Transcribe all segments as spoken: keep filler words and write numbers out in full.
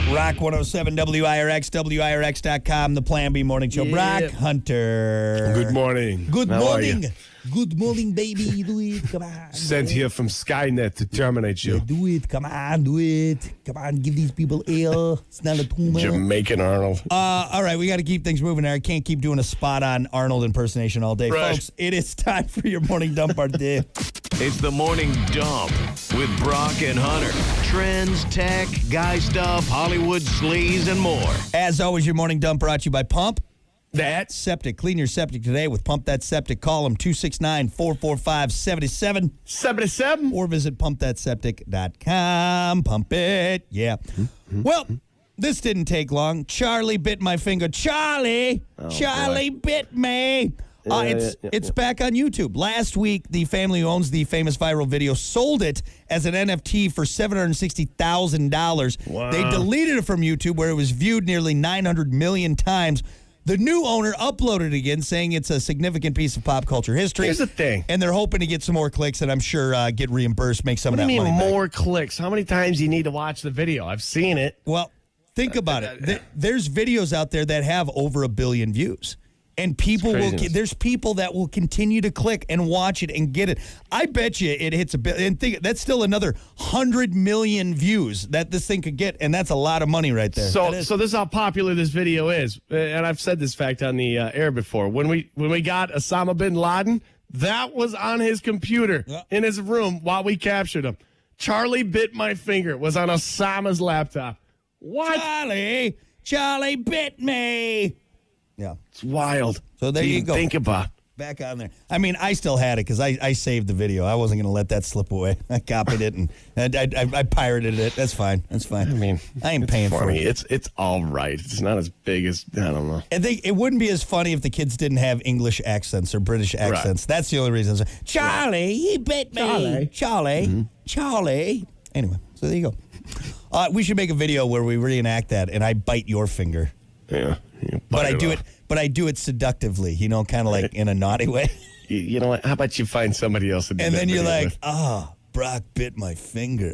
Rock one oh seven W I R X, W I R X dot com, the Plan B Morning Show. Yeah. Brock Hunter. Good morning. Good How are morning. you? Good morning, baby. Do it. Come on. Sent here from Skynet to terminate you. Do it. Come on. Do it. Come on. Give these people air. It's not a tumor. Jamaican Arnold. Uh, all right, we got to keep things moving there. I can't keep doing a spot-on Arnold impersonation all day. Right. Folks, it is time for your morning dump our day. It's the Morning Dump with Brock and Hunter. Trends, tech, guy stuff, Hollywood sleaze, and more. As always, your morning dump brought to you by Pump That Septic. Clean your septic today with Pump That Septic. Call them two six nine, four four five, seven seven seventy-seven. or visit pump that septic dot com. Pump it. Yeah. Well, this didn't take long. Charlie bit my finger. Charlie! Charlie bit me. Uh, Yeah, it's yeah, yeah, it's yeah. back on YouTube. Last week, the family who owns the famous viral video sold it as an N F T for seven hundred sixty thousand dollars. Wow. They deleted it from YouTube, where it was viewed nearly nine hundred million times. The new owner uploaded it again, saying it's a significant piece of pop culture history. Here's the thing. And they're hoping to get some more clicks and I'm sure uh, get reimbursed, make some What do of you that mean money back. more clicks? How many times do you need to watch the video? I've seen it. Well, think about it. Th- There's videos out there that have over a billion views. And people will, craziness. there's people that will continue to click and watch it and get it. I bet you it hits a bit. And think that's still another hundred million views that this thing could get, and that's a lot of money right there. That So, is. so this is how popular this video is, Uh, and I've said this fact on the uh, air before. When we when we got Osama bin Laden, that was on his computer Yeah. in his room while we captured him. Charlie bit my finger was on Osama's laptop. What? Charlie, Charlie bit me. Yeah, It's wild. So there to you even go. Think about. back on there. I mean, I still had it because I, I saved the video. I wasn't going to let that slip away. I copied it and, and I, I, I pirated it. That's fine. That's fine. I mean, I ain't it's paying for funny. it. It's it's all right. It's not as big as I don't know. I think it wouldn't be as funny if the kids didn't have English accents or British accents. That's the only reason. Charlie, he bit me. Charlie. Charlie. Mm-hmm. Charlie. Anyway, so there you go. Uh, we should make a video where we reenact that and I bite your finger. Yeah. You But bite I do off. it but I do it seductively, you know, kind of like in a naughty way. You, you know what? How about you find somebody else to do And that then you're video like, ah, Brock bit my finger.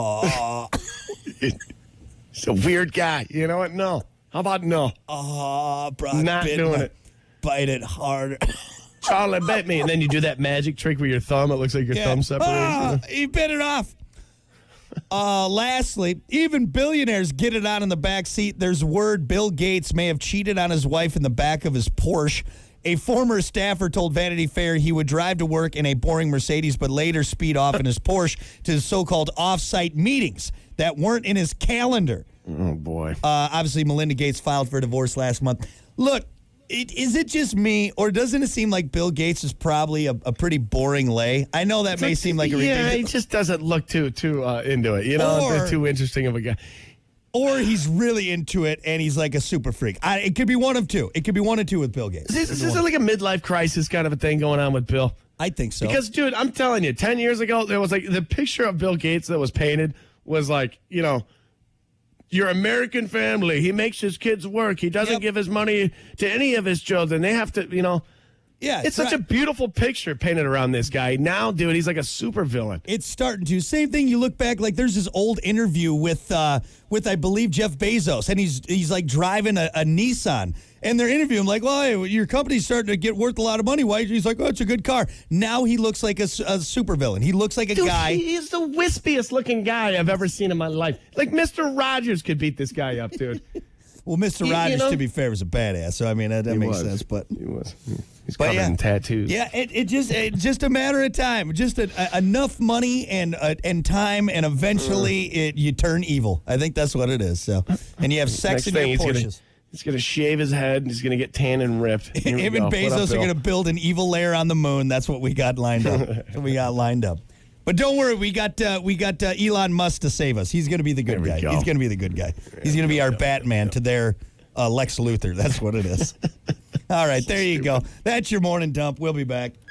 Oh, with? He's a weird guy. You know what? No. How about no? oh, Brock Not bit doing my, it. bite it harder. Charlie bit me. And then you do that magic trick where your thumb, it looks like your Yeah. thumb separates. Ah, he bit it off. Uh, lastly, even billionaires get it on in the back seat. There's word Bill Gates may have cheated on his wife in the back of his Porsche. A former staffer told Vanity Fair he would drive to work in a boring Mercedes, but later speed off in his Porsche to so-called off-site meetings that weren't in his calendar. Oh, boy. Uh, obviously, Melinda Gates filed for divorce last month. Look, it, is it just me, or doesn't it seem like Bill Gates is probably a, a pretty boring lay? I know that may seem like a yeah, ridiculous... he just doesn't look too too uh, into it. You know, Or- too interesting of a guy. Or he's really into it and he's like a super freak. I, it could be one of two. It could be one of two with Bill Gates. Is this, is this like a midlife crisis kind of a thing going on with Bill? I think so. Because, dude, I'm telling you, ten years ago, there was like the picture of Bill Gates that was painted was like, you know, your American family. He makes his kids work. He doesn't Yep. give his money to any of his children. They have to, you know. yeah, It's such right. a beautiful picture painted around this guy. Now, dude, he's like a super villain. It's starting to. Same thing. You look back, like there's this old interview with, uh, with I believe Jeff Bezos, and he's he's like driving a, a Nissan, and they're interviewing him like, "Well, hey, your company's starting to get worth a lot of money. Why?" He's like, "Oh, it's a good car." Now he looks like a, s- a supervillain. He looks like a Dude, guy. he is the wispiest looking guy I've ever seen in my life. Like Mister Rogers could beat this guy up, dude. Well, Mister You- you Rogers, know- to be fair, was a badass. So I mean, that, that makes sense. But he was. He's But covered yeah. in tattoos. yeah, it, it just it just a matter of time. Just a, a, enough money and uh, and time, and eventually it, you turn evil. I think that's what it is. So, and you have sex Next in thing, your he's gonna, Porsches. he's gonna shave his head and he's gonna get tan and ripped. Here we Him go. and What up, Bezos are Bill? going to build an evil lair on the moon. That's what we got lined up. That's what we got lined up. But don't worry, we got uh, we got uh, Elon Musk to save us. He's going to be the good There we guy. go. He's going to be the good guy. He's going to be our Batman to their uh, Lex Luthor. That's what it is. All right, there you go. That's your morning dump. We'll be back.